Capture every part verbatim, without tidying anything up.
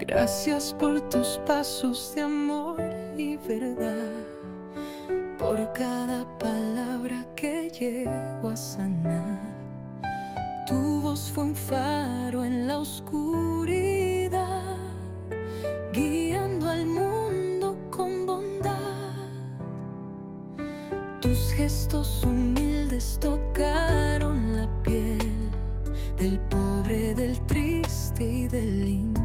Gracias por tus pasos de amor y verdad, por cada palabra que llego a sanar. Tu voz fue un faro en la oscuridad, guiando al mundo con bondad. Tus gestos humildes tocaron la piel del pobre, del triste y del infiel.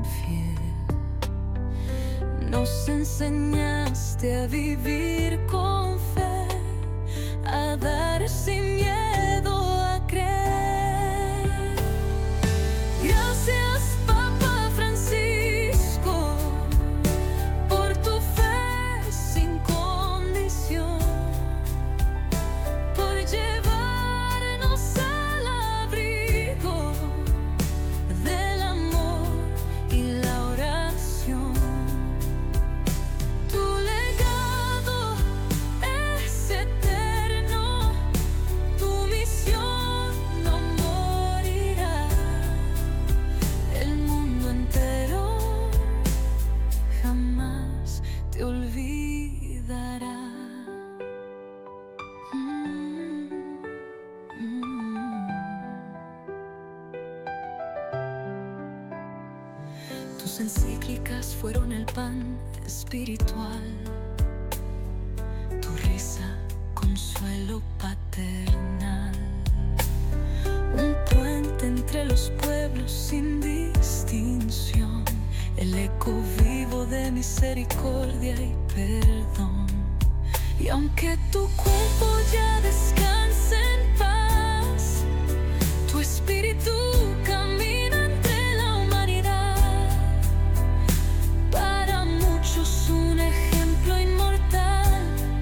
Nos enseñaste a vivir con fe, a dar sin miedo a creer. Gracias, Papa Francisco, por tu fe sin condición, por llevarnos al abrigo del amor y la oración. Tu legado es eterno, tu misión no morirá. El mundo entero jamás te olvidará. Mm, mm. Tus encíclicas fueron el pan espiritual, tu risa, consuelo paternal, un puente entre los pueblos sin distinción, el eco vivo de misericordia y perdón. Y aunque tu cuerpo ya descanse en paz, tu espíritu camina entre la humanidad. Para muchos un ejemplo inmortal,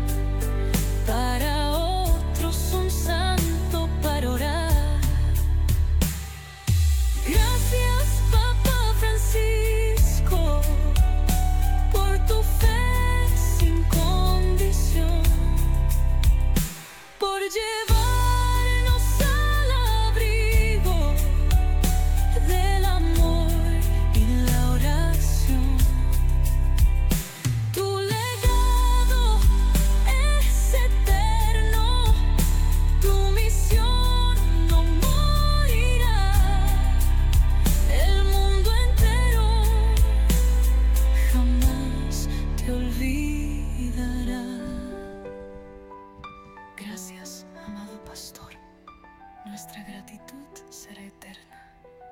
para otros un santo para orar. Gracias, Papa Francisco, por tu fe sin condición, por llevarnos al abrigo del amor y la oración. Tu legado es eterno, tu misión no morirá. El mundo entero jamás te olvidará. Gracias, amado pastor. Nuestra gratitud será eterna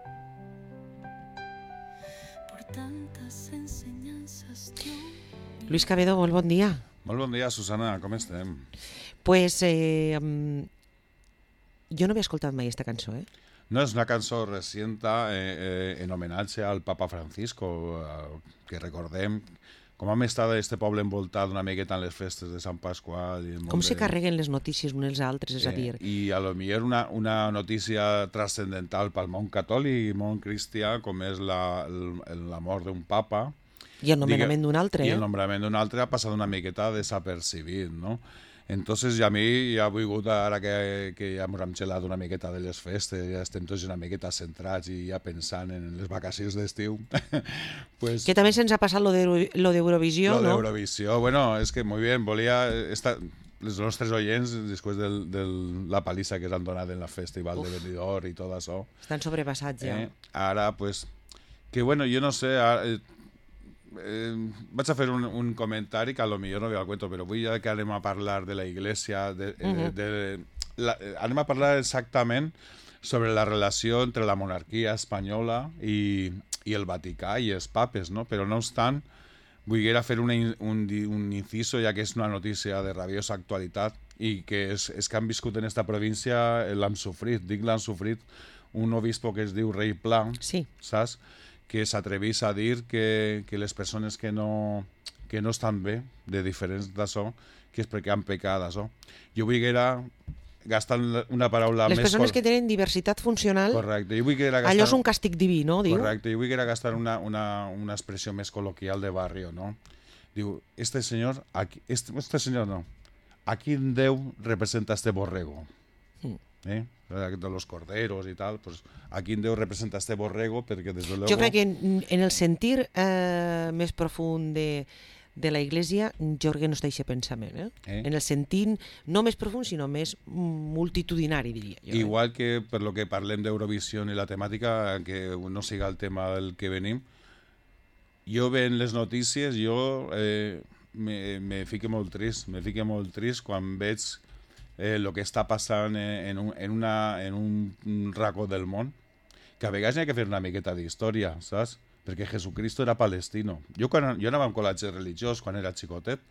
por tantas enseñances. Dios. Luis Cabedo, molt bon dia. Molt bon dia, Susana, com estem? Pues eh, mm, jo no havia escoltat mai aquesta cançó, eh? No, és una cançó recienta eh, eh, en homenatge al Papa Francisco, eh, que recordem com hem estat a este poble envoltat una miqueta en les festes de Sant Pasqual. I el Com món se de- carreguen les notícies unes altres, és a dir... Eh, I a lo millor una, una notícia transcendental pel món catòlic i món cristià, com és la, el- la mort d'un papa, I el nomenament d'un altre, i eh? el nombrament d'un altre ha passat una miqueta desapercibit, no? Entonces, ja a mi ja ha volgut, ara que, que ja ens hem gelat una miqueta de les festes, ja estem tots una miqueta centrats i ja pensant en les vacacions d'estiu, pues, Que també se'ns ha passat lo de- lo d'Eurovisió, lo no? d'Eurovisió, bueno, és que muy bien, volia estar... Els nostres oients, després de la palissa que s'han donat en la festival Uf. de Benidorm i tot això, Estan sobrepassats ja. eh, ara, pues, que bueno, jo no sé, ara, eh, eh, vaig a fer un, un comentari que a lo millor no ve al cuento, però avui ja que anem a parlar de la Iglesia, de, eh, Mhm. de, la, eh, anem a parlar exactament sobre la relació entre la monarquia espanyola i, i el Vaticà i els papes, no? Però no obstant, volguera fer una, in- un, di- un inciso, ja que és una notícia de rabiosa actualitat i que és, és que han viscut en esta província, eh, l'han sofrit, dic l'han sofrit, un obispo que es diu Rei Pla, Sí. saps? Que s'atrevís a dir que, que les persones que no, que no estan bé, de diferents d'això, que és perquè han pecat d'això. Jo volguera gastant una paraula Les més... persones cor- que tenen diversitat funcional, Correcte. Jo volguera gastar... allò és un càstig diví, no? Diu? Correcte, jo volguera gastar una, una, una expressió més col·loquial de barrio, no? Diu, este senyor, aquí, este, este senyor no, a quin Déu representa este borrego? Mm. eh? de los corderos i tal, pues, a quin déu representa este borrego, perquè des de luego... Jo crec que en, en el sentir eh, més profund de, de la Iglesia, jo crec que no està aquest pensament. Eh? Eh? En el sentit no més profund, sinó més multitudinari, diria jo. Igual eh? que per lo que parlem d'Eurovisió i la temàtica, que no siga el tema del que venim, jo veient les notícies, jo eh, me, me fique molt trist, me fique molt trist quan veig eh, lo que està passant en un, en una, en un racó del món, que a vegades hi ha que fer una miqueta d'història, saps? Perquè Jesucristo era palestino. Jo, quan, jo anava a un col·legi religiós quan era xicotet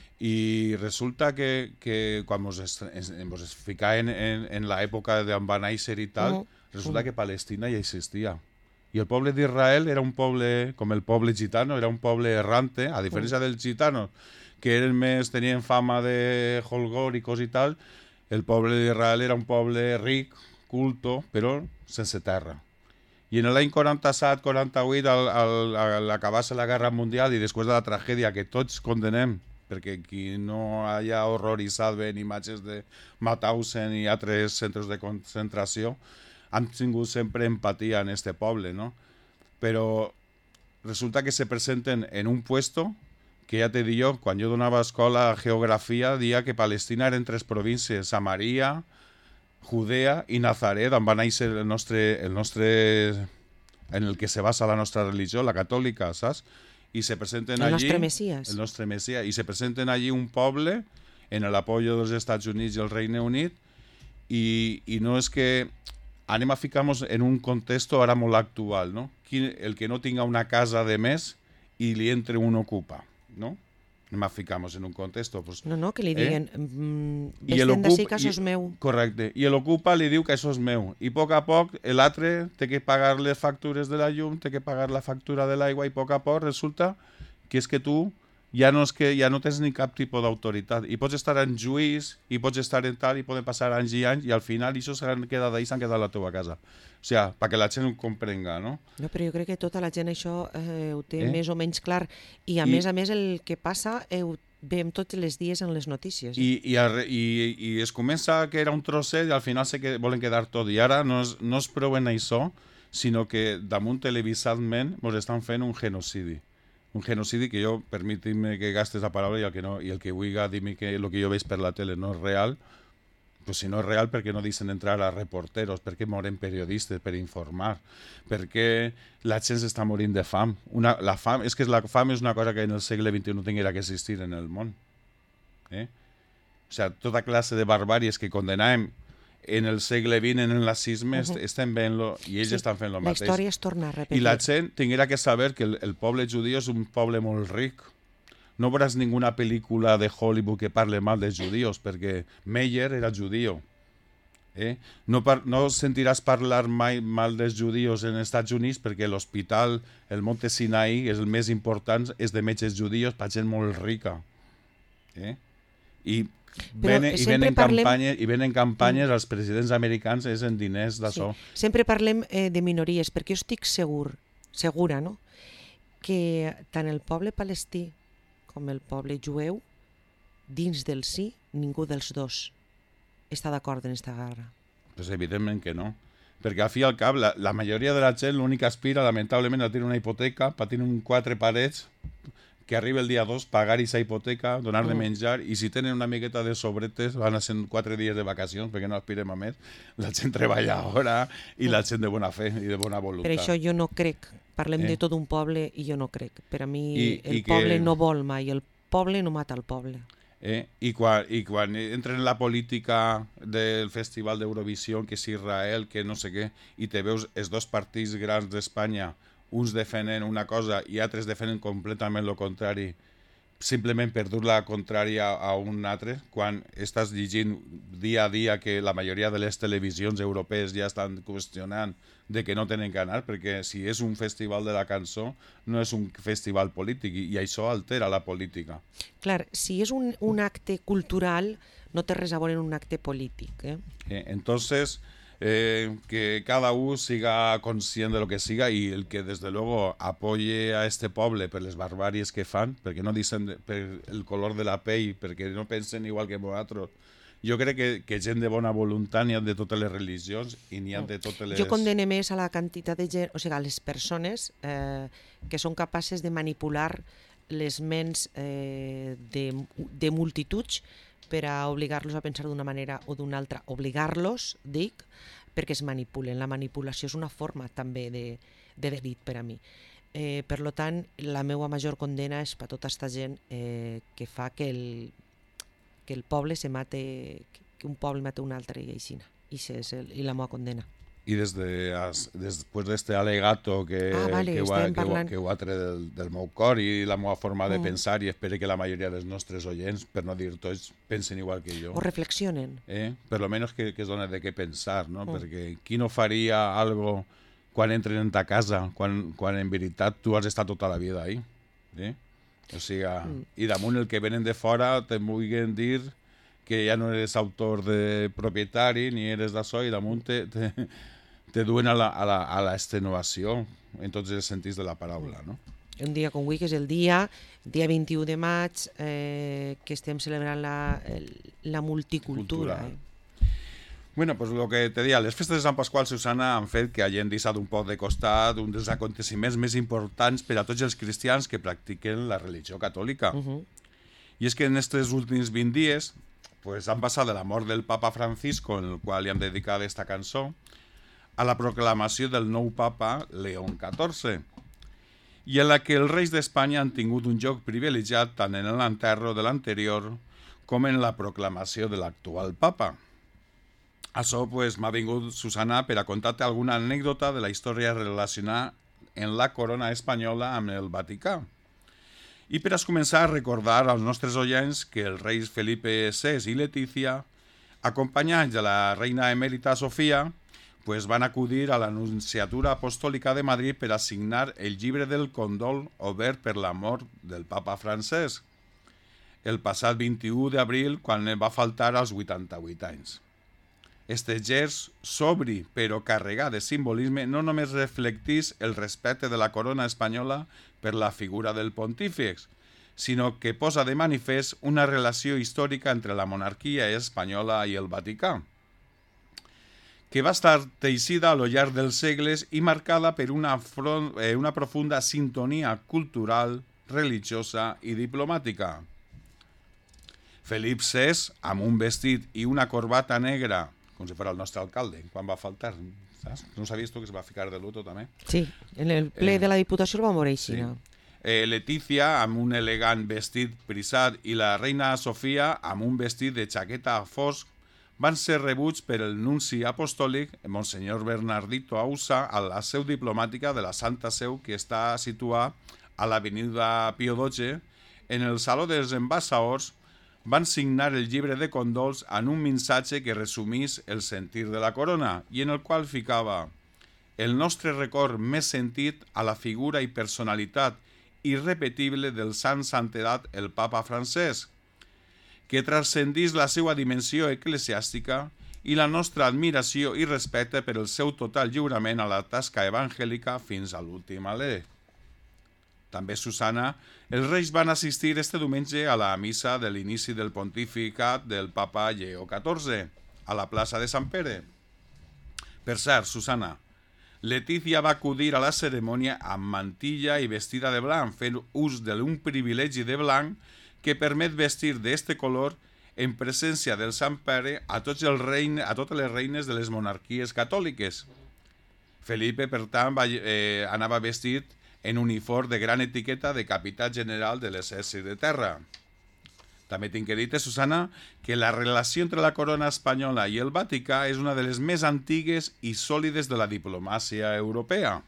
i resulta que, que quan mos, es, mos es ficaven en, en l'època d'on va néixer i tal, uh, resulta uh. que Palestina ja existia. I el poble d'Israel era un poble, com el poble gitano, era un poble errante, a diferència uh. dels gitanos, que eren més, tenien fama de holgóricos i tal, el poble d'Israel era un poble ric, culto, però sense terra. I en l'any quaranta-set quaranta-vuit, al, al, al acabar-se la Guerra Mundial i després de la tragèdia que tots condenem, perquè qui no haya horroritzat ben imatges de Mauthausen i altres centres de concentració, han tingut sempre empatia en este poble, no? Però resulta que se presenten en un puesto que ja t'he dit jo, quan jo donava escola a geografia, dia que Palestina eren tres províncies, Samaria, Judea i Nazaret, on va néixer el nostre, el nostre, en el que se basa la nostra religió, la catòlica, saps? I se presenten el allí... nostre Messias. El nostre Messias. I se presenten allí un poble en l'apoyo dels Estats Units i el Regne Unit i, i no és que anem a ficar-nos en un context ara molt actual, no? Qui, el que no tinga una casa de més i li entre un ocupa, no? Anem a ficar-nos en un context. Pues, no, no, que li diguen, eh? mm, vés te'n d'ací que això és meu. Correcte. I l'ocupa li diu que això és meu. I a poc a poc l'altre té que pagar les factures de la llum, té que pagar la factura de l'aigua i a poc a poc resulta que és que tu ja no, és que, ja no tens ni cap tipus d'autoritat. I pots estar en juís, i pots estar en tal, i poden passar anys i anys, i al final això s'han quedat ahí, s'han quedat a la teva casa. O sigui, perquè la gent ho comprenga, no? No, però jo crec que tota la gent això eh, ho té eh? més o menys clar. I a I, més a més el que passa eh, ho veiem tots els dies en les notícies. Eh? I, i, i, I es comença que era un trosset i al final se que volen quedar tot. I ara no es, no es prou en això, sinó que damunt televisatment ens estan fent un genocidi. Un genocidi que jo, permítime que gastes la paraula i el que, no, i el que vulgui dir-me que el que jo veig per la tele no és real, pues si no és real, per què no deixen entrar a reporteros? Per què moren periodistes per informar? Per què la gent s'està morint de fam? Una, la fam? És que la fam és una cosa que en el segle vint-i-u no tinguera que existir en el món. Eh? O sigui, tota classe de barbàries que condenàvem en el segle vint, en el nazisme, uh -huh. estem veient-lo, i ells sí, estan fent el mateix. La història es torna a repetir. I la gent tinguera que saber que el, el poble judío és un poble molt ric. No veuràs ninguna pel·lícula de Hollywood que parle mal dels judíos, perquè Meyer era judío. Eh? No, par no sentiràs parlar mai mal dels judíos en els Estats Units perquè l'hospital, el Monte Sinai, és el més important, és de metges judíos per gent molt rica. Eh? I Venen, i, venen parlem... campanyes, I venen campanyes mm. als presidents americans és en diners d'això. Sí. Sempre parlem eh, de minories, perquè jo estic segur, segura, no?, que tant el poble palestí com el poble jueu, dins del sí, ningú dels dos està d'acord en aquesta guerra. Pues evidentment que no. Perquè al fi i al cap, la, la majoria de la gent l'únic que aspira, lamentablement, a tenir una hipoteca, per tenir un quatre parets, que arriba el dia dos, pagar aquesta hipoteca, donar de menjar, i si tenen una miqueta de sobretes, van a ser quatre dies de vacacions, perquè no aspirem a més. La gent treballadora i la gent de bona fe i de bona voluntat. Per això jo no crec, parlem eh? de tot un poble i jo no crec. Per a mi I, el i poble que... no vol mai, el poble no mata el poble. Eh? I, quan, I quan entren en la política del Festival d'Eurovisió, que és Israel, que no sé què, i te veus els dos partits grans d'Espanya, uns defenen una cosa i altres defenen completament el contrari, simplement per dur la contrària a un altre, quan estàs llegint dia a dia que la majoria de les televisions europees ja estan qüestionant de que no tenen que anar, perquè si és un festival de la cançó no és un festival polític i, i això altera la política. Clar, si és un, un acte cultural no té res a veure en un acte polític. Eh? Eh, entonces... Eh, que cada uno siga conscient de lo que siga y el que desde luego apoye a este poble per les barbàries que fan, perquè no dicen per el color de la pell, perquè no pensen igual que nosaltres, Jo crec que, que gent de bona voluntat n'hi ha de totes les religions i n'hi ha de totes les... Jo condene més a la quantitat de gent, o sigui, a les persones eh, que són capaces de manipular les ments eh, de, de multituds per a obligar-los a pensar d'una manera o d'una altra. Obligar-los, dic, perquè es manipulen. La manipulació és una forma també de, de delit per a mi. Eh, per lo tant, la meva major condena és per tota aquesta gent eh, que fa que el que el poble se mate, que un poble mate un altre i així. I, és el, i la meva condena. I des de, as, després d'este alegato que, ah, vale, que, ho ha, que, parlant... ho, que ho ha tret del, del meu cor i la meva forma de mm. pensar, i espero que la majoria dels nostres oients, per no dir tots, pensen igual que jo. O reflexionen. Eh? Per lo menos que, que es dona de què pensar, no? Mm. Perquè qui no faria algo quan entren en ta casa, quan, quan en veritat tu has estat tota la vida ahí? Eh? O sigui, mm. i damunt el que venen de fora te vulguin dir que ja no eres autor de propietari ni eres d'això, i damunt te, te, te duen a la, a, la, a la extenuació en tots els sentits de la paraula, no? Un dia com avui, que és el dia, dia vint-i-u de maig, eh, que estem celebrant la, el, la multicultura. Eh? Bueno, pues lo que te deia, les festes de Sant Pasqual, Susana, han fet que hagin deixat un poc de costat un dels aconteciments més importants per a tots els cristians que practiquen la religió catòlica. Uh -huh. I és que en aquests últims vint dies pues, han passat de la mort del papa Francisco, en el qual li hem dedicat aquesta cançó, a la proclamació del nou papa León catorze, i en la que els reis d'Espanya han tingut un lloc privilegiat tant en l'enterro de l'anterior com en la proclamació de l'actual papa. Això pues, m'ha vingut, Susana, per a contar-te alguna anècdota de la història relacionada en la corona espanyola amb el Vaticà. I per a començar a recordar als nostres oients que els reis Felipe sexto i Letícia, acompanyats de la reina emèrita Sofia, pues van acudir a l'Anunciatura Apostòlica de Madrid per a signar el llibre del condol obert per la mort del papa Francesc, el passat vint-i-u d'abril, quan va faltar als vuitanta-vuit anys. Este gest sobri però carregat de simbolisme no només reflectís el respecte de la corona espanyola per la figura del pontífex, sinó que posa de manifest una relació històrica entre la monarquia espanyola i el Vaticà, que va estar teixida a lo llarg dels segles i marcada per una, front, eh, una profunda sintonia cultural, religiosa i diplomàtica. Felip sexto, amb un vestit i una corbata negra, com si fos el nostre alcalde, quan va faltar, saps? No sabies tu que es va ficar de luto també? Sí, en el ple eh, de la Diputació el va morir així, sí. No? Eh, Letícia amb un elegant vestit prisat i la reina Sofia amb un vestit de xaqueta fosc van ser rebuts per el nunci apostòlic, Monsenyor Bernardito Ausa, a la seu diplomàtica de la Santa Seu, que està situada a l'avinida Pío dotze, en el Saló dels Embassadors. Van signar el llibre de condols en un missatge que resumís el sentir de la corona i en el qual ficava el nostre record més sentit a la figura i personalitat irrepetible del sant santedat el papa Francesc, que transcendís la seva dimensió eclesiàstica i la nostra admiració i respecte per el seu total lliurament a la tasca evangèlica fins a l'últim alè. També, Susana, els reis van assistir este diumenge a la missa de l'inici del pontificat del papa Lleó catorze, a la plaça de Sant Pere. Per cert, Susana, Letícia va acudir a la cerimònia amb mantilla i vestida de blanc, fent ús d'un privilegi de blanc que permet vestir d'este color en presència del Sant Pere a, tots els reine, a totes les reines de les monarquies catòliques. Felipe, per tant, va, eh, anava vestit en uniform de gran etiqueta de capità general de l'exèrcit de terra. També tinc que dir-te, Susana, que la relació entre la corona espanyola i el Vaticà és una de les més antigues i sòlides de la diplomàcia europea.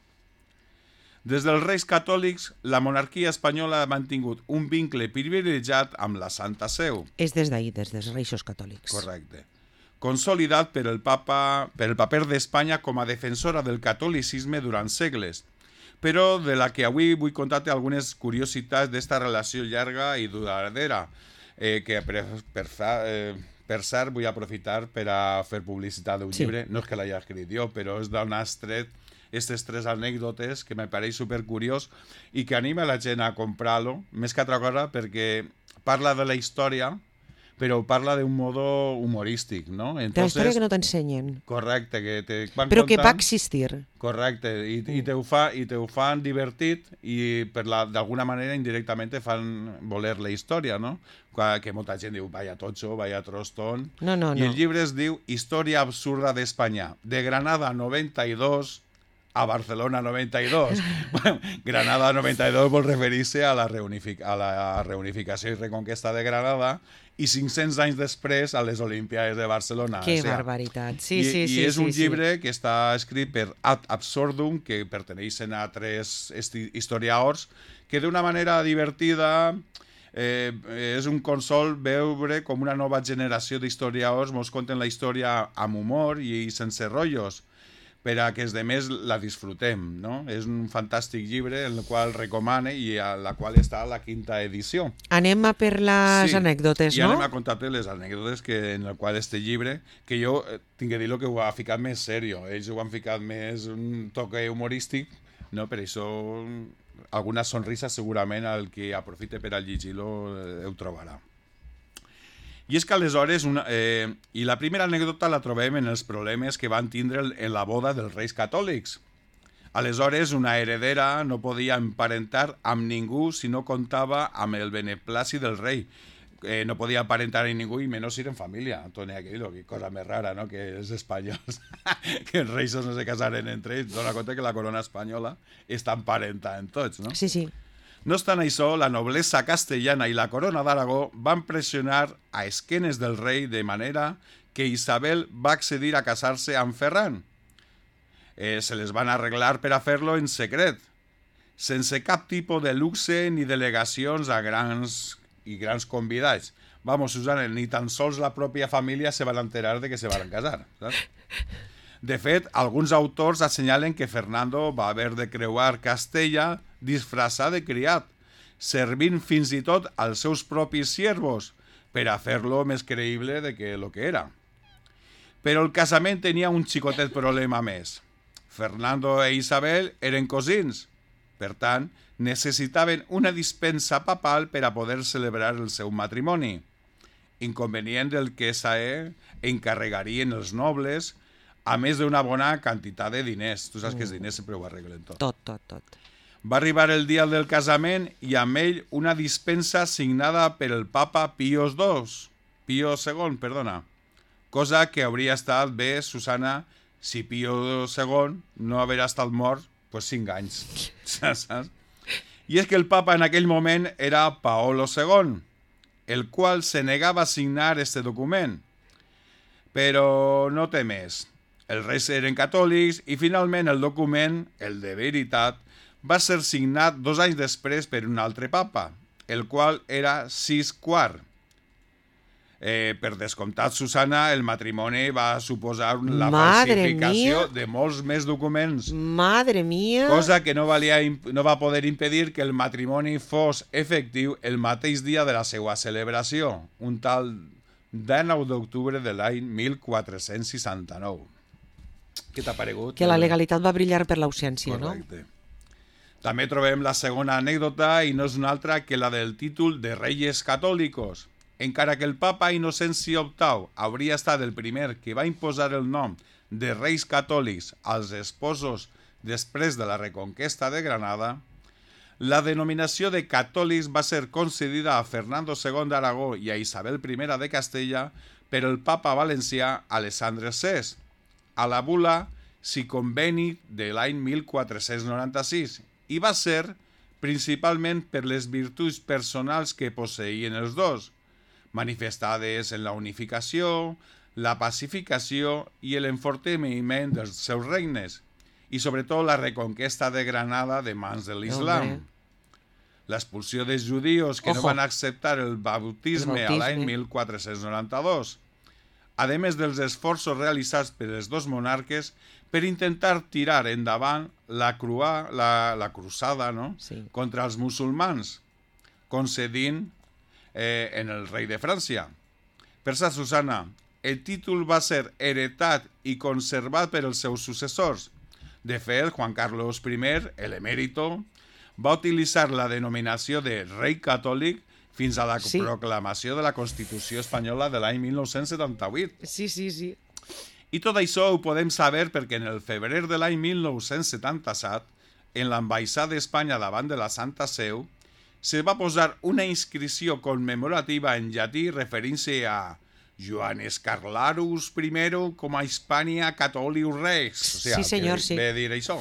Des dels reis catòlics, la monarquia espanyola ha mantingut un vincle privilegiat amb la Santa Seu. És des d'ahir, des dels reixos catòlics. Correcte. Consolidat per el, papa, per el paper d'Espanya com a defensora del catolicisme durant segles, però de la que avui vull contar-te algunes curiositats d'esta relació llarga i duradera, eh, que per, per, fa, eh, per cert vull aprofitar per a fer publicitat d'un sí. llibre, no és que l'hagi escrit jo, però és d'on has tret aquestes tres anècdotes que me pareix supercuriós i que anima la gent a comprar-lo, més que altra cosa perquè parla de la història, però parla d'un modo humorístic, no? De la història que no t'ensenyen. Correcte, que te van Però que contant, va existir. Correcte, i, i, te ho fa, i te ho fan divertit i per la, d'alguna manera indirectament te fan voler la història, no? Que molta gent diu, vaya tocho, vaya trostón. No, no, I no. el llibre es diu Història absurda d'Espanya, de Granada noventa i dos a Barcelona noventa i dos. Bueno, Granada noventa i dos vol referir-se a, la reunific a la reunificació i reconquesta de Granada i cinc-cents anys després a les Olimpiades de Barcelona. Que o sigui, barbaritat. Sí, I, sí, sí. I és sí, un sí. llibre que està escrit per Ad Absurdum, que perteneixen a tres historiadors, que d'una manera divertida eh, és un consol veure com una nova generació d'historiadors mos conten la història amb humor i sense rotllos, per a que els demés la disfrutem, no? És un fantàstic llibre en el qual recomane i a la qual està la quinta edició. Anem a per les Sí, anècdotes, i no? anem a contar-te les anècdotes que, en el qual este llibre, que jo eh, tinc que dir-lo que ho ha ficat més serio, ells ho han ficat més un toque humorístic, no? Per això alguna sonrisa segurament al que aprofite per a llegir-lo eh, ho trobarà. I és que aleshores, una, eh, i la primera anècdota la trobem en els problemes que van tindre en la boda dels reis catòlics. Aleshores, una heredera no podia emparentar amb ningú si no comptava amb el beneplàcit del rei. Eh, no podia aparentar amb ningú i menys si eren família. Antonio Aquilo, que cosa més rara, no?, que els espanyols, que els reis no se casaren entre ells. Dona compte que la corona espanyola està emparentada en tots, no? Sí, sí. No obstant això, la noblesa castellana i la corona d'Aragó van pressionar a esquenes del rei de manera que Isabel va accedir a casar-se amb Ferran. Eh, se les van arreglar per a fer-lo en secret, sense cap tipus de luxe ni delegacions a grans i grans convidats. Vamos, Susana, ni tan sols la pròpia família se van enterar de que se van casar, saps? De fet, alguns autors assenyalen que Fernando va haver de creuar Castella disfressat de criat, servint fins i tot als seus propis siervos per a fer-lo més creïble de que lo que era. Però el casament tenia un xicotet problema més. Fernando e Isabel eren cosins, per tant, necessitaven una dispensa papal per a poder celebrar el seu matrimoni, inconvenient del que s'e encarregarien els nobles, a més d'una bona quantitat de diners. Tu saps que els diners sempre ho arreglen tot. Tot, tot, tot. Va arribar el dia del casament i amb ell una dispensa signada per el papa Pío dos, Pío segon, perdona. Cosa que hauria estat bé, Susana, si Pío segon no haver estat mort, pues cinc anys. Saps? I és que el papa en aquell moment era Paolo segon, el qual se negava a signar este document. Però no té més. Els reis eren catòlics i finalment el document, el de veritat, va ser signat dos anys després per un altre papa, el qual era Sis quart. Eh, per descomptat, Susana, el matrimoni va suposar la Madre falsificació mía. de molts més documents, Madre mía. cosa que no, valia, no va poder impedir que el matrimoni fos efectiu el mateix dia de la seva celebració, un tal dinou d'octubre de l'any mil quatre-cents seixanta-nou. Què t'ha paregut? Que la legalitat va brillar per l'ausència, no? Correcte. També trobem la segona anècdota i no és una altra que la del títol de Reyes Catòlicos. Encara que el papa Inocenci octau hauria estat el primer que va imposar el nom de Reis Catòlics als esposos després de la reconquesta de Granada, la denominació de catòlics va ser concedida a Fernando segon d'Aragó i a Isabel primera de Castella per el papa valencià Alessandre sexto, a la bula Si Conveni de l'any mil quatre-cents noranta-sis, i va ser principalment per les virtuts personals que posseïen els dos, manifestades en la unificació, la pacificació i l'enfortiment dels seus regnes, i sobretot la reconquesta de Granada de mans de l'Islam. L'expulsió dels judios que Ojo. no van acceptar el bautisme, El a l'any bautisme. mil quatre-cents noranta-dos, a més dels esforços realitzats per els dos monarques per intentar tirar endavant la, crua, la, la cruzada, no? Sí. Contra els musulmans, concedint eh, en el rei de França. Per sa Susana, el títol va ser heretat i conservat per els seus successors. De fet, Juan Carlos I, el emèrito, va utilitzar la denominació de rei catòlic fins a la Sí. proclamació de la Constitució espanyola de l'any mil nou-cents setanta-vuit. Sí, sí, sí. I tot això ho podem saber perquè en el febrer de l'any mil nou-cents setanta-set, en l'ambaixada d'Espanya davant de la Santa Seu, se va posar una inscripció commemorativa en llatí referint-se a Johannes Carlarus I com a Hispania Catholic Rex. O sigui, Sí, senyor, que sí. ve dir això.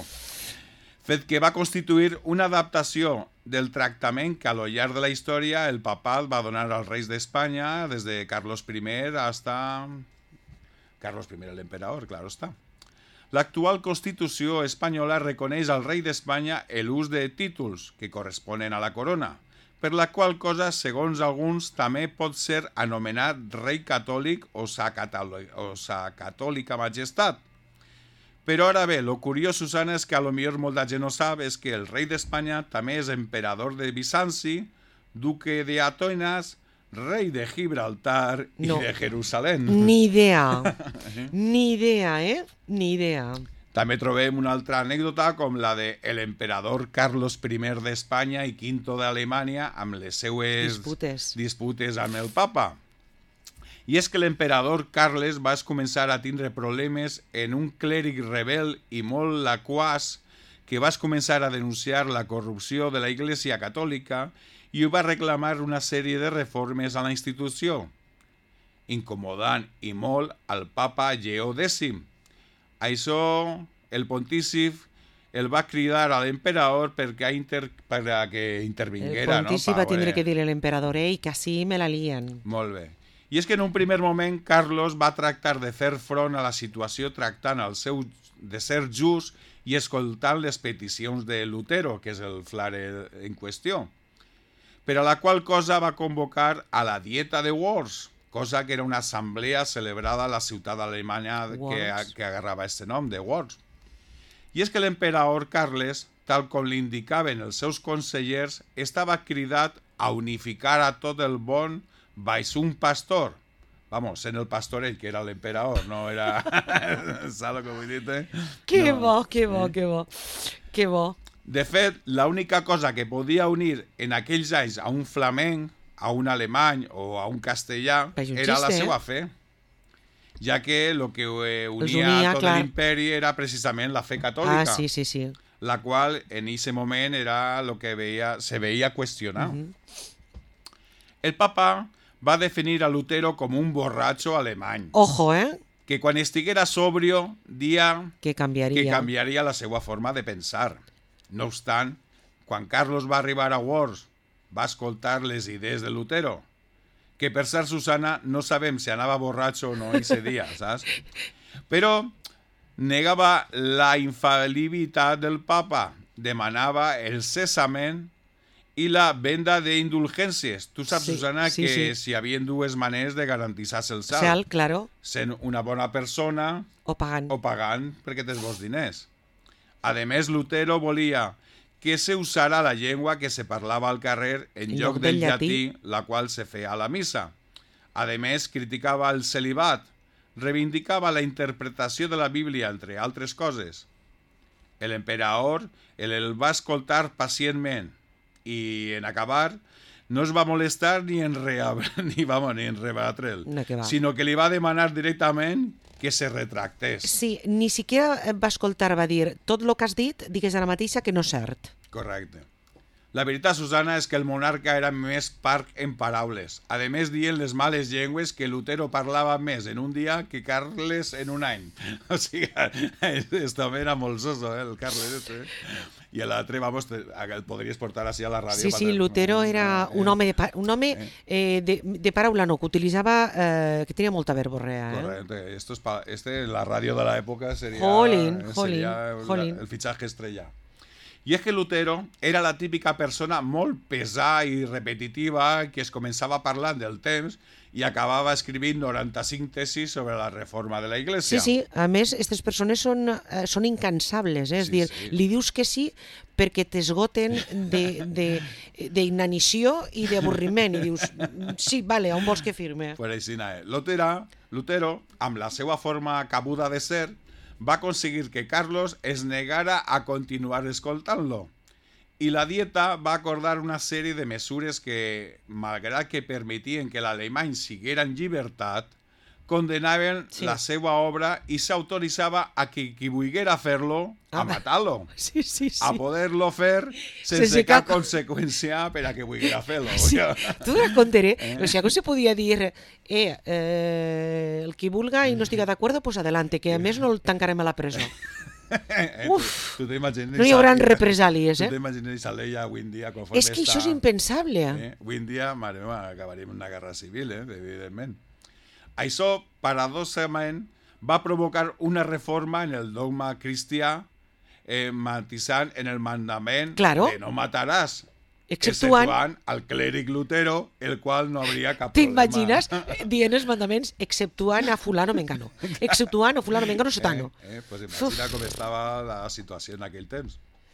Fet que va constituir una adaptació del tractament que a lo llarg de la història el papat va donar als reis d'Espanya des de Carlos I hasta Carlos I, l'emperador, claro està. L'actual Constitució espanyola reconeix al rei d'Espanya l'ús de títols que corresponen a la corona, per la qual cosa, segons alguns, també pot ser anomenat rei catòlic o sa, catòlic, o sa catòlica majestat. Però ara bé, lo curiós, Susana, és que a lo millor molta gent no sap és que el rei d'Espanya també és emperador de Bizanci, duque de Atenas, rei de Gibraltar No. i de Jerusalem. Ni idea. Ni idea, eh? Ni idea. També trobem una altra anècdota com la de l'emperador Carlos I d'Espanya i Quinto d'Alemanya amb les seues Disputes. disputes amb el papa. I és que l'emperador Carles va començar a tindre problemes en un clèric rebel i molt laquàs que va començar a denunciar la corrupció de la Iglesia Catòlica i va reclamar una sèrie de reformes a la institució, incomodant i molt al papa Lleó X. Això, el pontícif el va cridar a l'emperador perquè inter... per a que El intervinguera, pontífic no? va Pa, tindre eh, que dir a l'emperador, ei, que així me la lien. Molt bé. I és que en un primer moment Carlos va tractar de fer front a la situació tractant el seu de ser just i escoltant les peticions de Lutero, que és el frare en qüestió, per a la qual cosa va convocar a la Dieta de Worms, cosa que era una assemblea celebrada a la ciutat alemanya que, Worms. que agarrava aquest nom, de Worms. I és que l'emperador Carles, tal com li indicaven els seus consellers, estava cridat a unificar a tot el món baix un pastor. Vamos, sent el pastor ell, que era l'emperador, no era... ¿Saps lo que vull dir-te? Que No. bo, que bo, que bo. Que bo. De fet, l'única cosa que podia unir en aquells anys a un flamenc, a un alemany o a un castellà És un era la xiste, eh? seva fe, ja que el que eh, unia, unia, tot clar. l'imperi era precisament la fe catòlica, Ah, sí, sí, sí. la qual en aquest moment era el que veia, se veia qüestionar. Mhm. El papa va definir a Lutero com un borratxo alemany, Ojo, eh? que quan estiguera sobrio dia Que canviaria. que canviaria la seva forma de pensar. No obstant, quan Carlos va arribar a Worms, va escoltar les idees de Lutero, que per ser Susana no sabem si anava borratxo o no ese dia, saps? Però negava la infal·libilitat del papa, demanava el cessament i la venda d'indulgències. Tu saps, Sí, Susana, sí, que sí. si hi havia dues maneres de garantir-se el cel. Sal, claro, Sent una bona persona o pagant. o pagant perquè tens bons diners. A més, Lutero volia que se usara la llengua que se parlava al carrer en En lloc lloc del del llatí, llatí. la qual se feia a la missa. A més, criticava el celibat, reivindicava la interpretació de la Bíblia, entre altres coses. L'emperador el, el va escoltar pacientment i, en acabar, no es va molestar ni en, rea, ni, vamos, ni en rebatre'l, No, que va. sinó que li va demanar directament que se retractés. Sí, ni siquiera va escoltar, va dir, tot el que has dit, digues ara mateixa que no és cert. Correcte. La veritat, Susana, és que el monarca era més parc en paraules. A més, dient les males llengües que Lutero parlava més en un dia que Carles en un any. O sigui, es també era molt soso, eh, el Carles. Este. I l'altre, vamos, te, el podries portar així a la ràdio. Sí, sí, Lutero era un home de, pa- un home eh, de, de paraula no, que utilitzava, eh, que tenia molta verborrea. Eh? Correcte. Esto es pa, este, la ràdio de l'època seria, Jolín, seria jolín, la- jolín. el fitxatge estrella. I és que Lutero era la típica persona molt pesada i repetitiva que es començava parlant del temps i acabava escrivint noranta-cinc tesis sobre la reforma de la Sí, Iglesia. sí, a més, aquestes persones són, eh, són incansables, eh? és Sí, dir, sí. li dius que sí perquè t'esgoten d'inanició i d'avorriment, i dius, sí, vale, on vols que firme? Per així anar. Lutero, Lutero, amb la seva forma cabuda de ser, va aconseguir que Carlos es negara a continuar escoltant-lo. I la Dieta va acordar una sèrie de mesures que, malgrat que permetien que l'alemany siguera en llibertat, condenaven Sí. la seva obra i s'autoritzava a que qui volguera fer-lo, a Ah, matar-lo. Sí, sí, sí. A poder-lo fer sense, Sense cap cap- conseqüència per a que volguera fer-lo. Sí, tu te contaré. Eh? O sea, que se podia dir, eh, eh, el qui vulga i no estiga d'acord, pues adelante, que a més no el tancarem a la presó. Uf, tu t'imagines no hi haurà represàlies, Tu eh? t'imagines a l'ella avui en dia conforme És que està, això és impensable. eh? Avui en dia, mare meva, acabaríem una guerra civil, eh? Evidentment. Això, paradoxalment, va provocar una reforma en el dogma cristià, eh, matisant en el mandament Claro. de no mataràs, Exceptuant, exceptuant el clèric Lutero, el qual no hauria cap problema. t'imagines eh, dient els mandaments exceptuant a fulano mengano. Exceptuant a fulano mengano sotano. Eh, eh, pues imagina com estava la situació en aquell temps.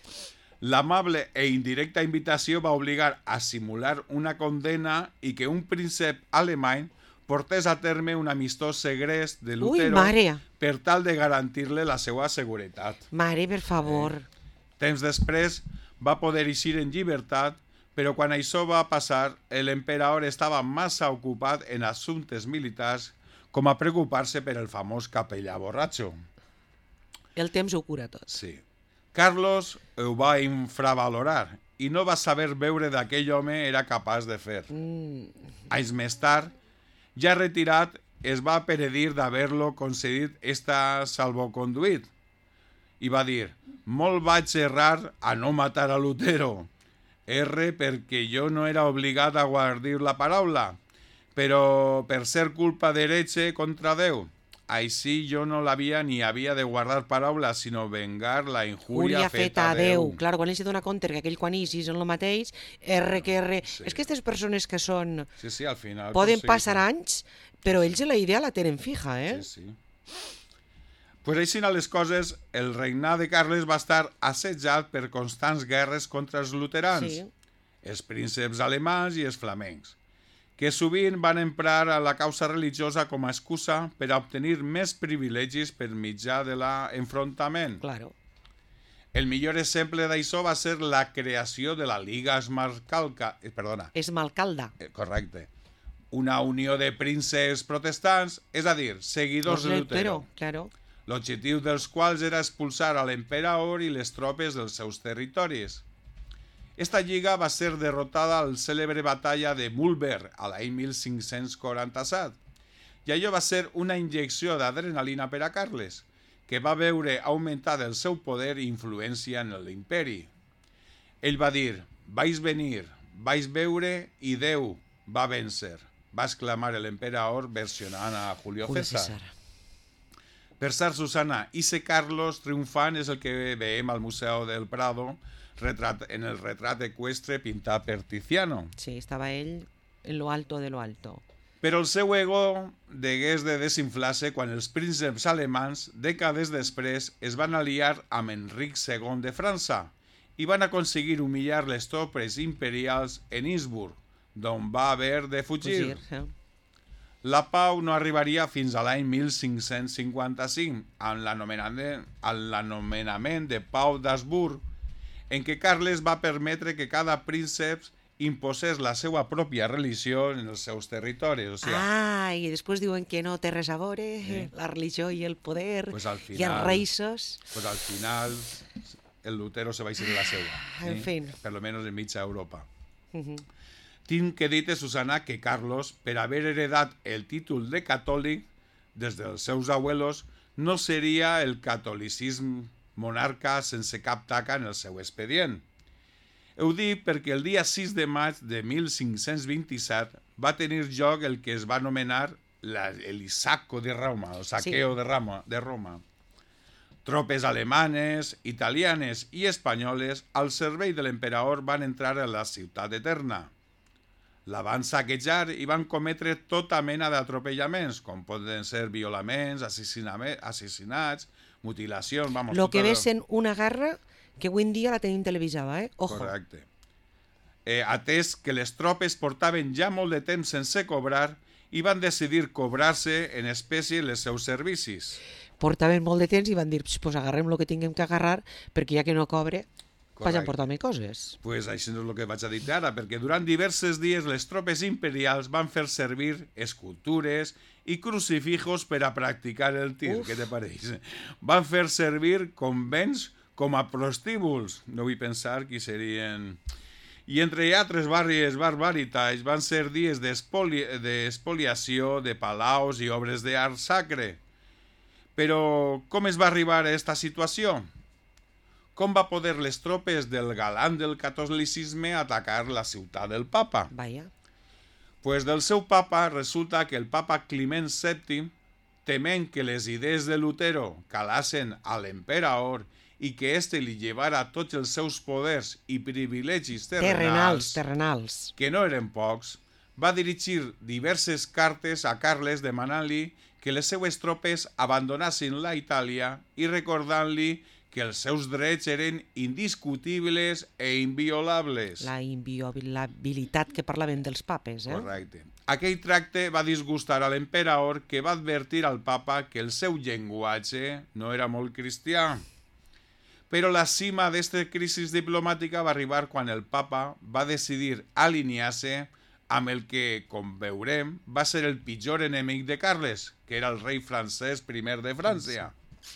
L'amable e indirecta invitació va obligar a simular una condena i que un príncep alemany portés a terme un amistós segrest de Ui, Lutero mare, per tal de garantir-li la seva seguretat. mare, per favor. Temps després va poder eixir en llibertat, però quan això va passar, l'emperador estava massa ocupat en assumptes militars com a preocupar-se per el famós capellà borratxo. El temps ho cura tot. Sí. Carlos ho va infravalorar i no va saber veure d'aquell home era capaç de fer. Mm, Anys més tard, ja retirat, es va peredir d'haver-lo concedit esta salvoconduit i va dir: molt vaig errar a no matar a Lutero. R perquè jo no era obligat a guardir la paraula, però per ser culpa d'heretge contra Déu. Així jo no l'havia ni havia de guardar paraula, sinó vengar la injúria Júria feta a Déu. Claro, quan ell se dona compte que aquell quan ixis en el mateix, R que R... Sí. És que aquestes persones que són... Sí, sí, al final... Poden aconseguit- passar anys, però ells la idea la tenen fija, eh? Sí, sí. Pues així a les coses, el regnat de Carles va estar assetjat per constants guerres contra els luterans, Sí. els prínceps alemanys i els flamencs, que sovint van emprar a la causa religiosa com a excusa per a obtenir més privilegis per mitjà de l'enfrontament. Claro. El millor exemple d'això va ser la creació de la Liga Esmarcalca, eh, perdona, És malcalda. eh, correcte, una unió de prínceps protestants, és a dir, seguidors de Lutero, claro. l'objectiu dels quals era expulsar a l'emperador i les tropes dels seus territoris. Esta lliga va ser derrotada a la cèlebre batalla de Mulberg a l'any mil cinc-cents quaranta-set, i allò va ser una injecció d'adrenalina per a Carles, que va veure augmentat el seu poder i influència en l'imperi. Ell va dir: vaig venir, vaig veure i Déu va vèncer, va exclamar l'emperador versionant a Julio Julio César. César. Per cert, Susana, ese Carlos triomfant és el que veiem al Museu del Prado retrat, en el retrat eqüestre pintat per Tiziano. Sí, estava ell en lo alto de lo alto. Però el seu ego degués de desinflar-se quan els prínceps alemans, dècades després, es van aliar amb Enric segon de França i van aconseguir humillar les tropes imperials en Innsbruck, d'on va haver de fugir. Fugir, eh? La pau no arribaria fins a l'any mil cinc-cents cinquanta-cinc, amb l'anomenament amb l'anomenament de Pau d'Habsburg, en què Carles va permetre que cada príncep imposés la seva pròpia religió en els seus territoris. O sigui, Ah, i després diuen que no té res a veure, Sí. la religió i el poder, Pues al i els final- reisos. pues al final el Lutero se va a ir de la seva. En fin. Per lo menos en mitja Europa. Mhm. Tinc que dir-te, Susana, que Carlos, per haver heredat el títol de catòlic des dels seus abuelos, no seria el catolicisme monarca sense cap taca en el seu expedient. Ho dic perquè el dia sis de maig de mil cinc-cents vint-i-set va tenir lloc el que es va anomenar la, el saco de Roma, el saqueo Sí. de, Roma, de Roma. Tropes alemanes, italianes i espanyoles al servei de l'emperador van entrar a la ciutat eterna. La van saquejar i van cometre tota mena d'atropellaments, com poden ser violaments, assassiname- assassinats, mutilacions... Vamos, Lo que tot ve el- sent una guerra que avui en dia la tenim televisada, eh? Ojo. Correcte. Eh, atès que les tropes portaven ja molt de temps sense cobrar i van decidir cobrar-se en espècie els seus servicis. Portaven molt de temps i van dir, pues agarrem lo que tinguem que agarrar, perquè ja que no cobre... vaig emportar-me coses. Pues això és el que vaig a dir ara, perquè durant diversos dies les tropes imperials van fer servir escultures i crucifijos per a practicar el tir. Uf. Què te pareix? Van fer servir convents com a prostíbuls. No vull pensar qui serien... I entre altres barris barbaritats van ser dies d'espoliació de palaus i obres d'art sacre. Però com es va arribar a aquesta situació? Com va poder les tropes del galant del catolicisme atacar la ciutat del papa? Vaya. Pues del seu papa resulta que el papa Climent sèptim, tement que les idees de Lutero calassen a l'emperador i que éste li llevara tots els seus poders i privilegis terrenals, terrenals, terrenals, que no eren pocs, va dirigir diverses cartes a Carles demanant-li que les seues tropes abandonassin la Itàlia i recordant-li que els seus drets eren indiscutibles e inviolables. La inviolabilitat que parlaven dels papes, eh? Correcte. Aquell tracte va disgustar a l'emperador, que va advertir al papa que el seu llenguatge no era molt cristià. Però la cima d'esta crisi diplomàtica va arribar quan el papa va decidir alinear-se amb el que, com veurem, va ser el pitjor enemic de Carles, que era el rei francès primer de França.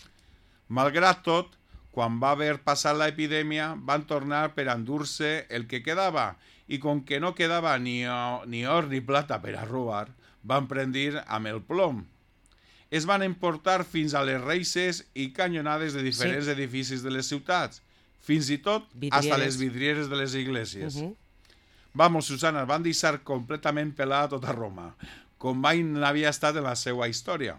Malgrat tot, quan va haver passat l'epidèmia, van tornar per endur-se el que quedava, i com que no quedava ni, ni or ni plata per a robar, van prendir amb el plom. Es van emportar fins a les reixes i canyonades de diferents sí. edificis de les ciutats, fins i tot fins a les vidrieres de les iglesias. Uh -huh. Vamos, Susana, van deixar completament pelada tota Roma, com mai n'havia estat en la seva història.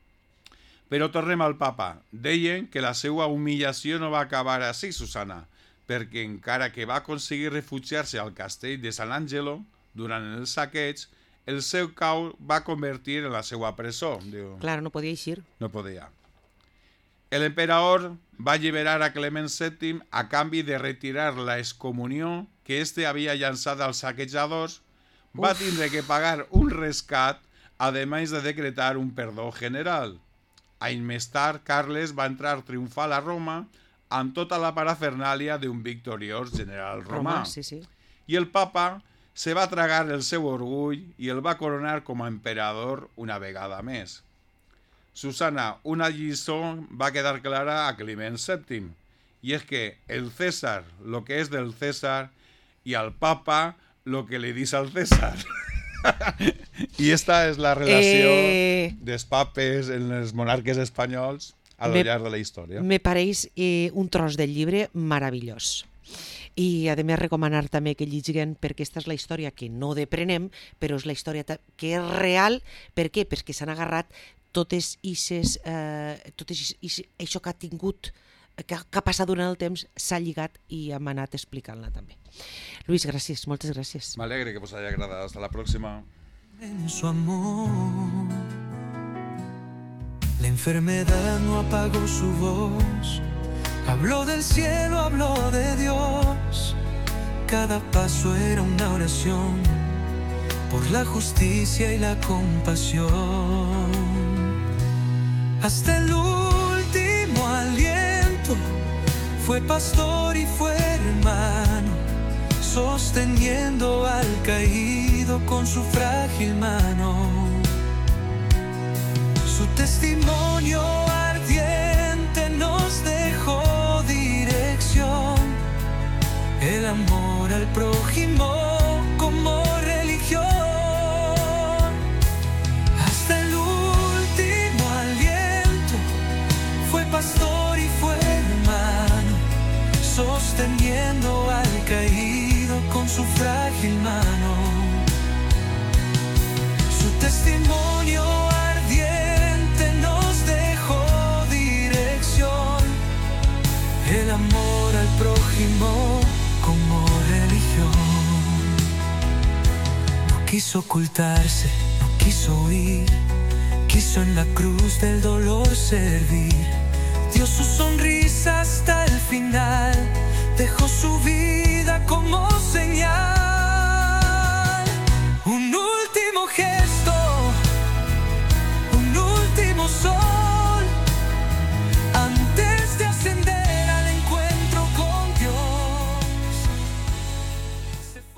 Però tornem al papa. Deien que la seva humillació no va acabar així, Susana, perquè encara que va aconseguir refugiar-se al castell de San Angelo durant el saqueig, el seu cau va convertir en la seva presó. Diu, claro, no podia eixir. No podia. L'emperador va alliberar a Clement sèptim a canvi de retirar la excomunió que éste havia llançat als saquejadors. Uf. Va tindre que pagar un rescat, a més de decretar un perdó general. Any més tard, Carles va entrar triomfal a Roma amb tota la parafernàlia d'un victoriós general romà. Roma, sí, sí. I el papa se va tragar el seu orgull i el va coronar com a emperador una vegada més. Susana, una lliçó va quedar clara a Climent sèptim, i és que el César, lo que és del César, i al papa, lo que li dis al César. I esta és la relació eh... dels papes en els monarques espanyols a lo me, llarg de la història. Me pareix eh, un tros del llibre meravellós. I, a més, recomanar també que llegiguen, perquè aquesta és la història que no deprenem, però és la història que és real. Per què? Perquè s'han agarrat totes ixes, eh, totes ixes, això que ha tingut, que, que ha passat durant el temps, s'ha lligat i hem anat explicant-la també. Luis, gràcies, moltes gràcies. M'alegre que vos haya agradado. Hasta la próxima. En su amor, la enfermedad no apagó su voz. Habló del cielo, habló de Dios. Cada paso era una oración por la justicia y la compasión. Hasta el último aliento fue pastor y fue hermano, sosteniendo al caído con su frágil mano. Su testimonio ardiente nos dejó dirección, el amor al prójimo como religión. Hasta el último aliento fue pastor y fue hermano, sosteniendo al caído con su frágil mano. Su testimonio ardiente nos dejó dirección, el amor al prójimo como religión. No quiso ocultarse, no quiso huir, quiso en la cruz del dolor servir. Dio su sonrisa hasta el final, dejó su vida como señal. Un último gesto